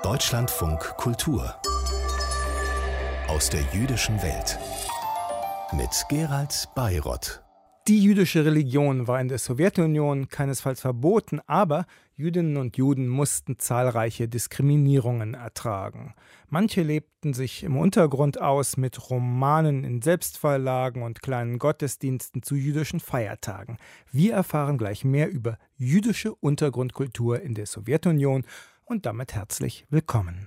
Deutschlandfunk Kultur aus der jüdischen Welt mit Gerald Beiroth. Die jüdische Religion war in der Sowjetunion keinesfalls verboten, aber Jüdinnen und Juden mussten zahlreiche Diskriminierungen ertragen. Manche lebten sich im Untergrund aus mit Romanen in Selbstverlagen und kleinen Gottesdiensten zu jüdischen Feiertagen. Wir erfahren gleich mehr über jüdische Untergrundkultur in der Sowjetunion und damit herzlich willkommen.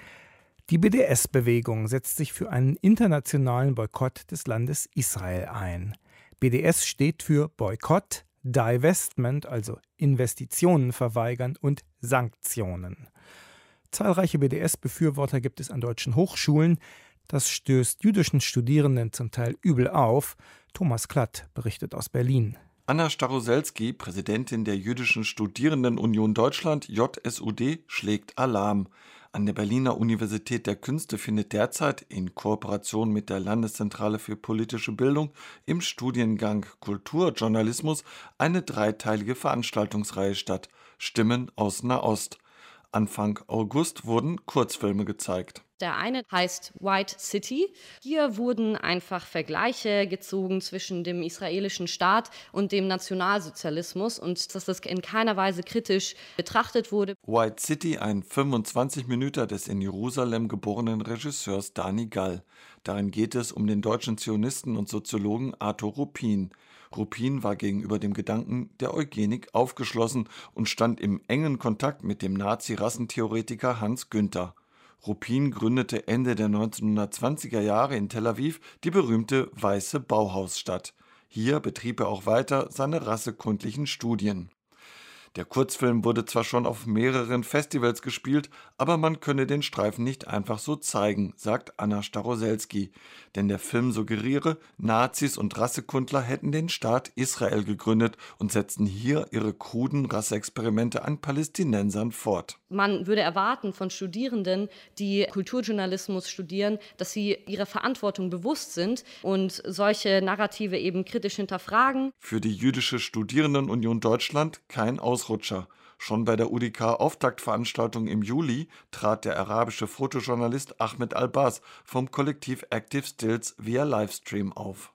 Die BDS-Bewegung setzt sich für einen internationalen Boykott des Landes Israel ein. BDS steht für Boykott, Divestment, also Investitionen verweigern und Sanktionen. Zahlreiche BDS-Befürworter gibt es an deutschen Hochschulen. Das stößt jüdischen Studierenden zum Teil übel auf. Thomas Klatt berichtet aus Berlin. Anna Staroselski, Präsidentin der Jüdischen Studierendenunion Deutschland, JSUD, schlägt Alarm. An der Berliner Universität der Künste findet derzeit in Kooperation mit der Landeszentrale für politische Bildung im Studiengang Kulturjournalismus eine dreiteilige Veranstaltungsreihe statt: Stimmen aus Nahost. Anfang August wurden Kurzfilme gezeigt. Der eine heißt White City. Hier wurden einfach Vergleiche gezogen zwischen dem israelischen Staat und dem Nationalsozialismus und dass das in keiner Weise kritisch betrachtet wurde. White City, ein 25-Minüter des in Jerusalem geborenen Regisseurs Dani Gall. Darin geht es um den deutschen Zionisten und Soziologen Arthur Ruppin. Ruppin war gegenüber dem Gedanken der Eugenik aufgeschlossen und stand im engen Kontakt mit dem Nazi-Rassentheoretiker Hans Günther. Ruppin gründete Ende der 1920er Jahre in Tel Aviv die berühmte Weiße Bauhausstadt. Hier betrieb er auch weiter seine rassekundlichen Studien. Der Kurzfilm wurde zwar schon auf mehreren Festivals gespielt, aber man könne den Streifen nicht einfach so zeigen, sagt Anna Staroselski. Denn der Film suggeriere, Nazis und Rassekundler hätten den Staat Israel gegründet und setzten hier ihre kruden Rasseexperimente an Palästinensern fort. Man würde erwarten von Studierenden, die Kulturjournalismus studieren, dass sie ihrer Verantwortung bewusst sind und solche Narrative eben kritisch hinterfragen. Für die Jüdische Studierendenunion Deutschland kein Ausrutscher. Schon bei der UDK-Auftaktveranstaltung im Juli trat der arabische Fotojournalist Ahmed Al-Bas vom Kollektiv Active Stills via Livestream auf.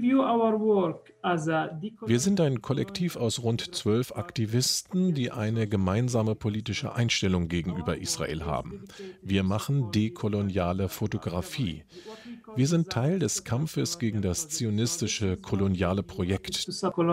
Wir sind ein Kollektiv aus rund 12 Aktivisten, die eine gemeinsame politische Einstellung gegenüber Israel haben. Wir machen dekoloniale Fotografie. Wir sind Teil des Kampfes gegen das zionistische koloniale Projekt.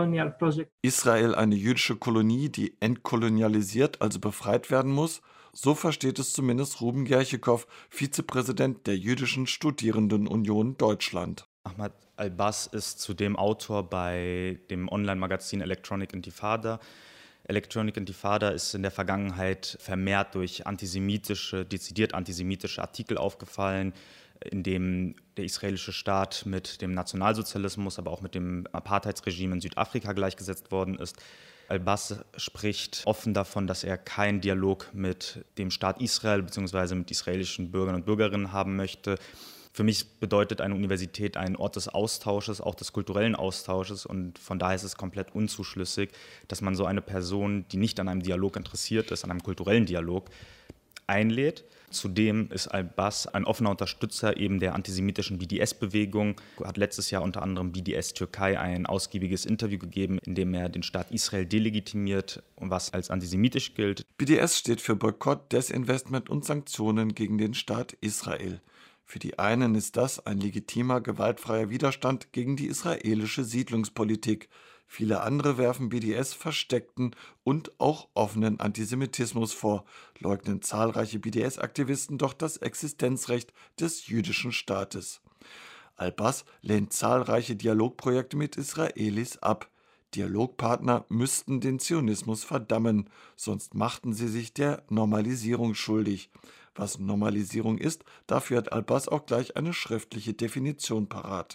Israel eine jüdische Kolonie, die entkolonialisiert, also befreit werden muss? So versteht es zumindest Ruben Gerchekow, Vizepräsident der Jüdischen Studierendenunion Deutschland. Ahmed Al-Bas ist zudem Autor bei dem Online-Magazin Electronic Intifada. Electronic Intifada ist in der Vergangenheit vermehrt durch dezidiert antisemitische Artikel aufgefallen, in dem der israelische Staat mit dem Nationalsozialismus, aber auch mit dem Apartheidsregime in Südafrika gleichgesetzt worden ist. Al-Bas spricht offen davon, dass er keinen Dialog mit dem Staat Israel bzw. mit israelischen Bürgern und Bürgerinnen haben möchte. Für mich bedeutet eine Universität ein Ort des Austausches, auch des kulturellen Austausches, und von daher ist es komplett unzuschlüssig, dass man so eine Person, die nicht an einem Dialog interessiert ist, an einem kulturellen Dialog, einlädt. Zudem ist Al-Bas ein offener Unterstützer eben der antisemitischen BDS-Bewegung, hat letztes Jahr unter anderem BDS Türkei ein ausgiebiges Interview gegeben, in dem er den Staat Israel delegitimiert und was als antisemitisch gilt. BDS steht für Boykott, Desinvestment und Sanktionen gegen den Staat Israel. Für die einen ist das ein legitimer, gewaltfreier Widerstand gegen die israelische Siedlungspolitik. Viele andere werfen BDS versteckten und auch offenen Antisemitismus vor, leugnen zahlreiche BDS-Aktivisten doch das Existenzrecht des jüdischen Staates. Al-Bas lehnt zahlreiche Dialogprojekte mit Israelis ab. Dialogpartner müssten den Zionismus verdammen, sonst machten sie sich der Normalisierung schuldig. Was Normalisierung ist, dafür hat Al-Bas auch gleich eine schriftliche Definition parat.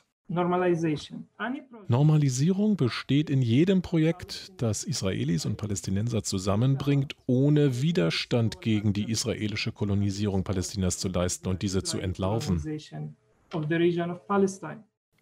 Normalisierung besteht in jedem Projekt, das Israelis und Palästinenser zusammenbringt, ohne Widerstand gegen die israelische Kolonisierung Palästinas zu leisten und diese zu entlaufen.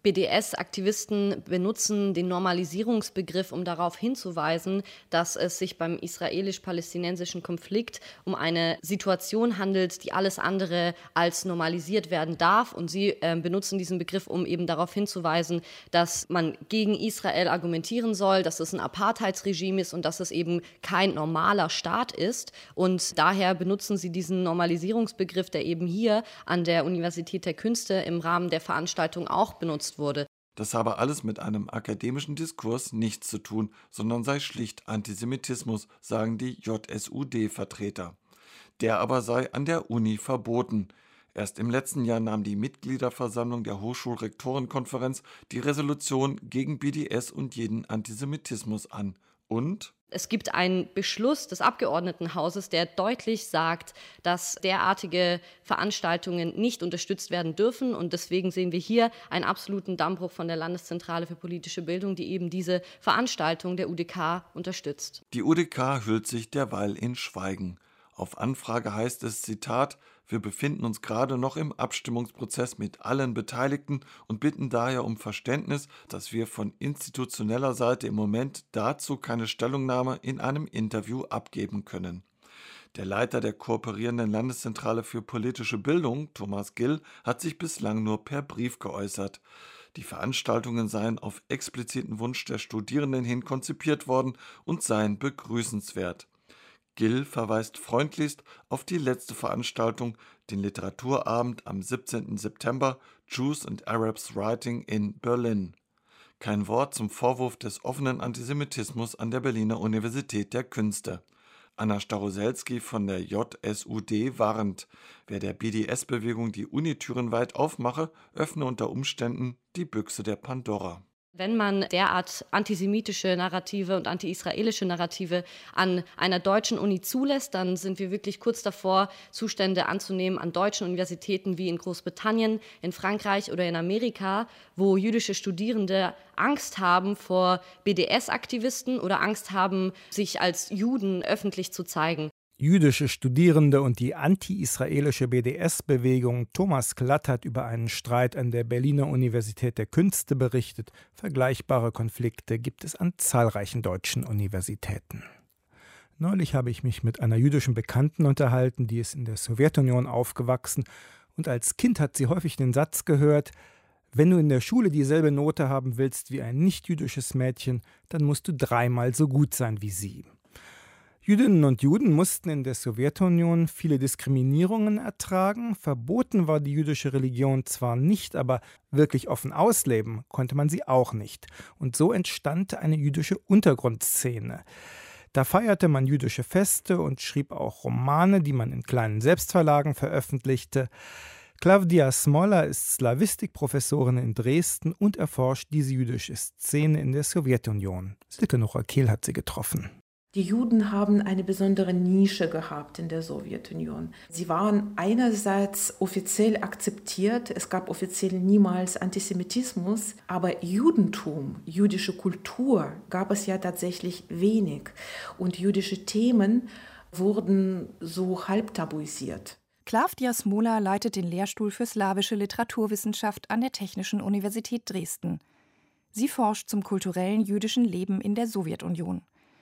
BDS-Aktivisten benutzen den Normalisierungsbegriff, um darauf hinzuweisen, dass es sich beim israelisch-palästinensischen Konflikt um eine Situation handelt, die alles andere als normalisiert werden darf. Und sie benutzen diesen Begriff, um eben darauf hinzuweisen, dass man gegen Israel argumentieren soll, dass es ein Apartheidsregime ist und dass es eben kein normaler Staat ist. Und daher benutzen sie diesen Normalisierungsbegriff, der eben hier an der Universität der Künste im Rahmen der Veranstaltung auch benutzt wurde. Das habe alles mit einem akademischen Diskurs nichts zu tun, sondern sei schlicht Antisemitismus, sagen die JSUD-Vertreter. Der aber sei an der Uni verboten. Erst im letzten Jahr nahm die Mitgliederversammlung der Hochschulrektorenkonferenz die Resolution gegen BDS und jeden Antisemitismus an. Und es gibt einen Beschluss des Abgeordnetenhauses, der deutlich sagt, dass derartige Veranstaltungen nicht unterstützt werden dürfen. Und deswegen sehen wir hier einen absoluten Dammbruch von der Landeszentrale für politische Bildung, die eben diese Veranstaltung der UDK unterstützt. Die UDK hüllt sich derweil in Schweigen. Auf Anfrage heißt es, Zitat, wir befinden uns gerade noch im Abstimmungsprozess mit allen Beteiligten und bitten daher um Verständnis, dass wir von institutioneller Seite im Moment dazu keine Stellungnahme in einem Interview abgeben können. Der Leiter der kooperierenden Landeszentrale für politische Bildung, Thomas Gill, hat sich bislang nur per Brief geäußert. Die Veranstaltungen seien auf expliziten Wunsch der Studierenden hin konzipiert worden und seien begrüßenswert. Gill verweist freundlichst auf die letzte Veranstaltung, den Literaturabend am 17. September Jews and Arabs Writing in Berlin. Kein Wort zum Vorwurf des offenen Antisemitismus an der Berliner Universität der Künste. Anna Staroselski von der JSUD warnt, wer der BDS-Bewegung die Unitüren weit aufmache, öffne unter Umständen die Büchse der Pandora. Wenn man derart antisemitische Narrative und anti-israelische Narrative an einer deutschen Uni zulässt, dann sind wir wirklich kurz davor, Zustände anzunehmen an deutschen Universitäten wie in Großbritannien, in Frankreich oder in Amerika, wo jüdische Studierende Angst haben vor BDS-Aktivisten oder Angst haben, sich als Juden öffentlich zu zeigen. Jüdische Studierende und die anti-israelische BDS-Bewegung. Thomas Klatt hat über einen Streit an der Berliner Universität der Künste berichtet. Vergleichbare Konflikte gibt es an zahlreichen deutschen Universitäten. Neulich habe ich mich mit einer jüdischen Bekannten unterhalten, die ist in der Sowjetunion aufgewachsen. Und als Kind hat sie häufig den Satz gehört: Wenn du in der Schule dieselbe Note haben willst wie ein nicht-jüdisches Mädchen, dann musst du 3-mal so gut sein wie sie. Jüdinnen und Juden mussten in der Sowjetunion viele Diskriminierungen ertragen. Verboten war die jüdische Religion zwar nicht, aber wirklich offen ausleben konnte man sie auch nicht. Und so entstand eine jüdische Untergrundszene. Da feierte man jüdische Feste und schrieb auch Romane, die man in kleinen Selbstverlagen veröffentlichte. Claudia Smola ist Slawistikprofessorin in Dresden und erforscht diese jüdische Szene in der Sowjetunion. Silke Nocher-Kehl hat sie getroffen. Die Juden haben eine besondere Nische gehabt in der Sowjetunion. Sie waren einerseits offiziell akzeptiert, es gab offiziell niemals Antisemitismus, aber Judentum, jüdische Kultur gab es ja tatsächlich wenig. Und jüdische Themen wurden so halb tabuisiert. Claudia Smola leitet den Lehrstuhl für slawische Literaturwissenschaft an der Technischen Universität Dresden. Sie forscht zum kulturellen jüdischen Leben in der Sowjetunion.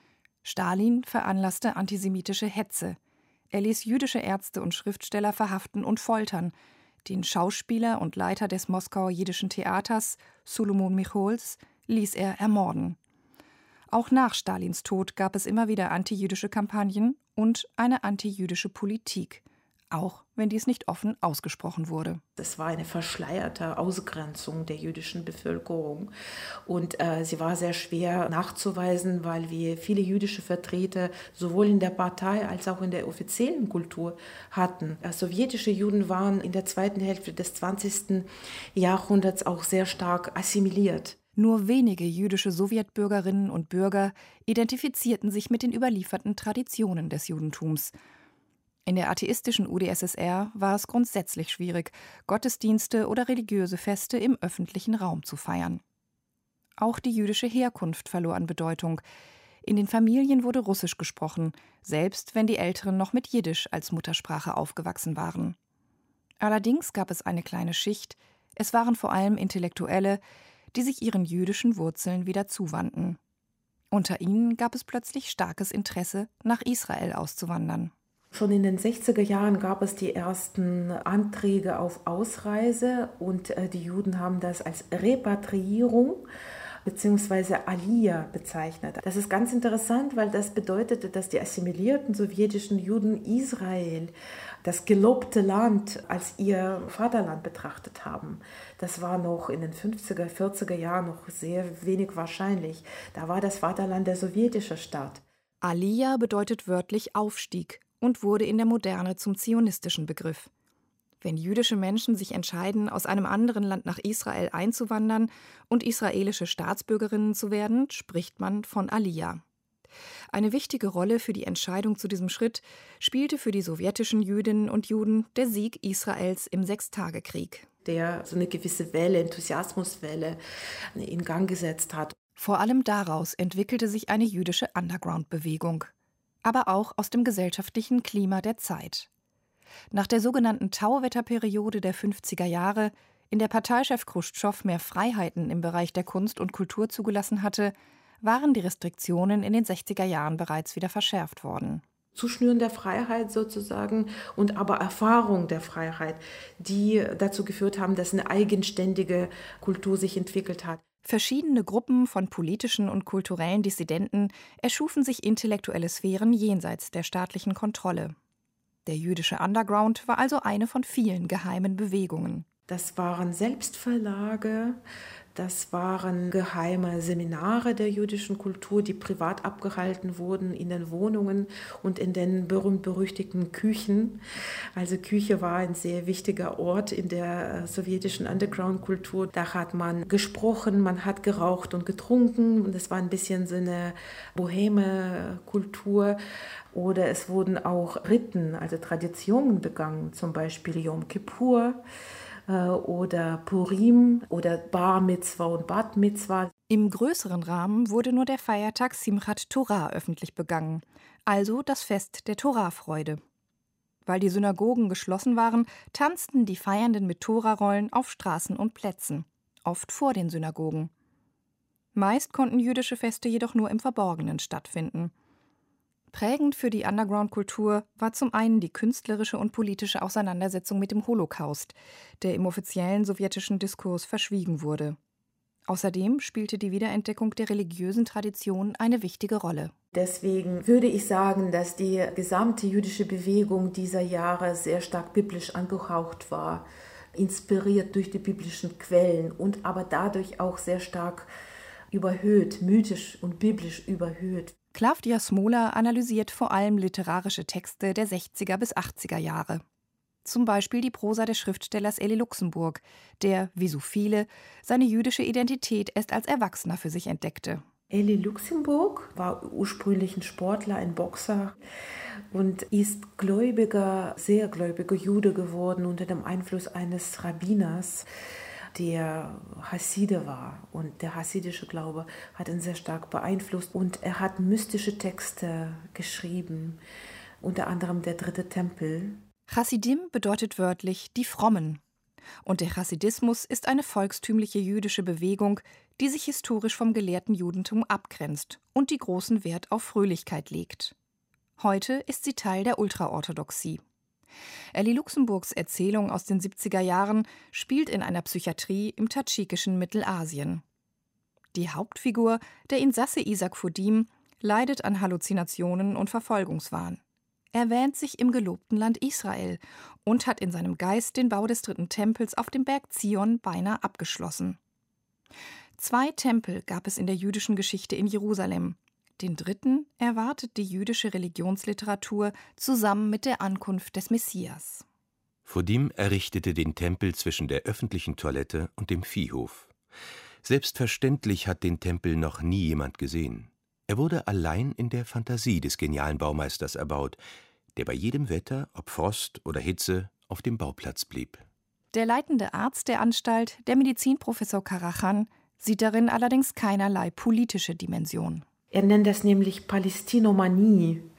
Stalin veranlasste antisemitische Hetze. Er ließ jüdische Ärzte und Schriftsteller verhaften und foltern. Den Schauspieler und Leiter des Moskauer Jiddischen Theaters, Solomon Michols, ließ er ermorden. Auch nach Stalins Tod gab es immer wieder antijüdische Kampagnen und eine antijüdische Politik, auch wenn dies nicht offen ausgesprochen wurde. Es war eine verschleierte Ausgrenzung der jüdischen Bevölkerung und sie war sehr schwer nachzuweisen, weil wir viele jüdische Vertreter sowohl in der Partei als auch in der offiziellen Kultur hatten. Sowjetische Juden waren in der zweiten Hälfte des 20. Jahrhunderts auch sehr stark assimiliert. Nur wenige jüdische Sowjetbürgerinnen und Bürger identifizierten sich mit den überlieferten Traditionen des Judentums. In der atheistischen UdSSR war es grundsätzlich schwierig, Gottesdienste oder religiöse Feste im öffentlichen Raum zu feiern. Auch die jüdische Herkunft verlor an Bedeutung. In den Familien wurde Russisch gesprochen, selbst wenn die Älteren noch mit Jiddisch als Muttersprache aufgewachsen waren. Allerdings gab es eine kleine Schicht, Es waren vor allem Intellektuelle, die sich ihren jüdischen Wurzeln wieder zuwandten. Unter ihnen gab es plötzlich starkes Interesse, nach Israel auszuwandern. Schon in den 60er Jahren gab es die ersten Anträge auf Ausreise und die Juden haben das als Repatriierung bzw. Aliyah bezeichnet. Das ist ganz interessant, weil das bedeutete, dass die assimilierten sowjetischen Juden Israel, das gelobte Land, als ihr Vaterland betrachtet haben. Das war noch in den 50er, 40er Jahren noch sehr wenig wahrscheinlich. Da war das Vaterland der sowjetische Staat. Aliyah bedeutet wörtlich Aufstieg und wurde in der Moderne zum zionistischen Begriff. Wenn jüdische Menschen sich entscheiden, aus einem anderen Land nach Israel einzuwandern und israelische Staatsbürgerinnen zu werden, spricht man von Aliyah. Eine wichtige Rolle für die Entscheidung zu diesem Schritt spielte für die sowjetischen Jüdinnen und Juden der Sieg Israels im Sechstagekrieg, der so eine gewisse Welle, Enthusiasmuswelle in Gang gesetzt hat. Vor allem daraus entwickelte sich eine jüdische Underground-Bewegung, aber auch aus dem gesellschaftlichen Klima der Zeit. Nach der sogenannten Tauwetterperiode der 50er Jahre, in der Parteichef Chruschtschow mehr Freiheiten im Bereich der Kunst und Kultur zugelassen hatte, waren die Restriktionen in den 60er Jahren bereits wieder verschärft worden. Zuschnüren der Freiheit sozusagen und aber Erfahrung der Freiheit, die dazu geführt haben, dass eine eigenständige Kultur sich entwickelt hat. Verschiedene Gruppen von politischen und kulturellen Dissidenten erschufen sich intellektuelle Sphären jenseits der staatlichen Kontrolle. Der jüdische Underground war also eine von vielen geheimen Bewegungen. Das waren Selbstverlage, das waren geheime Seminare der jüdischen Kultur, die privat abgehalten wurden in den Wohnungen und in den berühmt-berüchtigten Küchen. Also Küche war ein sehr wichtiger Ort in der sowjetischen Underground-Kultur. Da hat man gesprochen, man hat geraucht und getrunken und es war ein bisschen so eine boheme Kultur. Oder es wurden auch Riten, also Traditionen begangen, zum Beispiel Yom Kippur oder Purim oder Bar Mitzvah und Bat Mitzvah. Im größeren Rahmen wurde nur der Feiertag Simchat Torah öffentlich begangen, also das Fest der Torahfreude. Weil die Synagogen geschlossen waren, tanzten die Feiernden mit Torarollen auf Straßen und Plätzen, oft vor den Synagogen. Meist konnten jüdische Feste jedoch nur im Verborgenen stattfinden. Prägend für die Underground-Kultur war zum einen die künstlerische und politische Auseinandersetzung mit dem Holocaust, der im offiziellen sowjetischen Diskurs verschwiegen wurde. Außerdem spielte die Wiederentdeckung der religiösen Tradition eine wichtige Rolle. Deswegen würde ich sagen, dass die gesamte jüdische Bewegung dieser Jahre sehr stark biblisch angehaucht war, inspiriert durch die biblischen Quellen und aber dadurch auch sehr stark überhöht, mythisch und biblisch überhöht. Klavdija Smola analysiert vor allem literarische Texte der 60er bis 80er Jahre. Zum Beispiel die Prosa des Schriftstellers Elie Luxemburg, der, wie so viele, seine jüdische Identität erst als Erwachsener für sich entdeckte. Elie Luxemburg war ursprünglich ein Sportler, ein Boxer und ist sehr gläubiger Jude geworden unter dem Einfluss eines Rabbiners, der Hasside war. Und der hassidische Glaube hat ihn sehr stark beeinflusst. Und er hat mystische Texte geschrieben, unter anderem der dritte Tempel. Chassidim bedeutet wörtlich die Frommen. Und der Chassidismus ist eine volkstümliche jüdische Bewegung, die sich historisch vom gelehrten Judentum abgrenzt und die großen Wert auf Fröhlichkeit legt. Heute ist sie Teil der Ultraorthodoxie. Elie Luxemburgs Erzählung aus den 70er Jahren spielt in einer Psychiatrie im tadschikischen Mittelasien. Die Hauptfigur, der Insasse Isaac Fudim, leidet an Halluzinationen und Verfolgungswahn. Er wähnt sich im gelobten Land Israel und hat in seinem Geist den Bau des dritten Tempels auf dem Berg Zion beinahe abgeschlossen. 2 Tempel gab es in der jüdischen Geschichte in Jerusalem. Den dritten erwartet die jüdische Religionsliteratur zusammen mit der Ankunft des Messias. Fudim errichtete den Tempel zwischen der öffentlichen Toilette und dem Viehhof. Selbstverständlich hat den Tempel noch nie jemand gesehen. Er wurde allein in der Fantasie des genialen Baumeisters erbaut, der bei jedem Wetter, ob Frost oder Hitze, auf dem Bauplatz blieb. Der leitende Arzt der Anstalt, der Medizinprofessor Karachan, sieht darin allerdings keinerlei politische Dimension. Er nennt das nämlich Palästinomanie.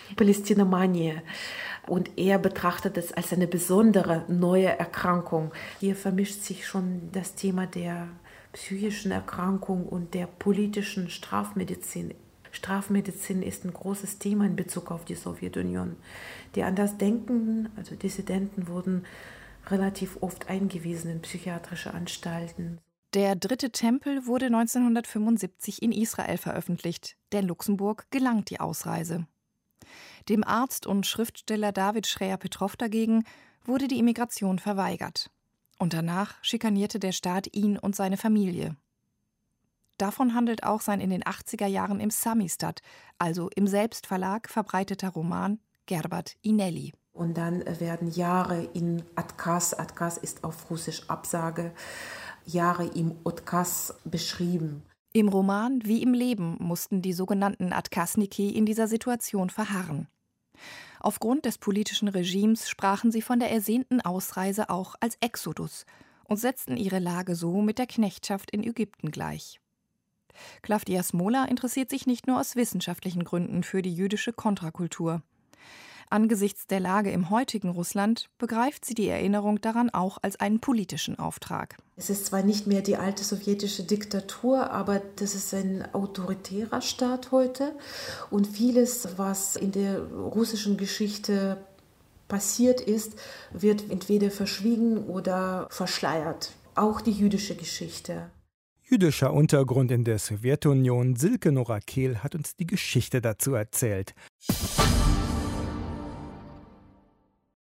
Palästinamanie. Und er betrachtet es als eine besondere neue Erkrankung. Hier vermischt sich schon das Thema der psychischen Erkrankung und der politischen Strafmedizin. Strafmedizin ist ein großes Thema in Bezug auf die Sowjetunion. Die Andersdenkenden, also Dissidenten, wurden relativ oft eingewiesen in psychiatrische Anstalten. Der dritte Tempel wurde 1975 in Israel veröffentlicht. Der Luxemburg gelang die Ausreise. Dem Arzt und Schriftsteller David Schreyer-Petrow dagegen wurde die Immigration verweigert. Und danach schikanierte der Staat ihn und seine Familie. Davon handelt auch sein in den 80er Jahren im Samistat, also im Selbstverlag, verbreiteter Roman Gerbat Ineli. Und dann werden Jahre in Atkaz ist auf Russisch Absage, Jahre im Otkaz beschrieben. Im Roman wie im Leben mussten die sogenannten Atkazniki in dieser Situation verharren. Aufgrund des politischen Regimes sprachen sie von der ersehnten Ausreise auch als Exodus und setzten ihre Lage so mit der Knechtschaft in Ägypten gleich. Klavdia Smola interessiert sich nicht nur aus wissenschaftlichen Gründen für die jüdische Kontrakultur. Angesichts der Lage im heutigen Russland begreift sie die Erinnerung daran auch als einen politischen Auftrag. Es ist zwar nicht mehr die alte sowjetische Diktatur, aber das ist ein autoritärer Staat heute. Und vieles, was in der russischen Geschichte passiert ist, wird entweder verschwiegen oder verschleiert. Auch die jüdische Geschichte. Jüdischer Untergrund in der Sowjetunion. Silke Nora Kehl hat uns die Geschichte dazu erzählt.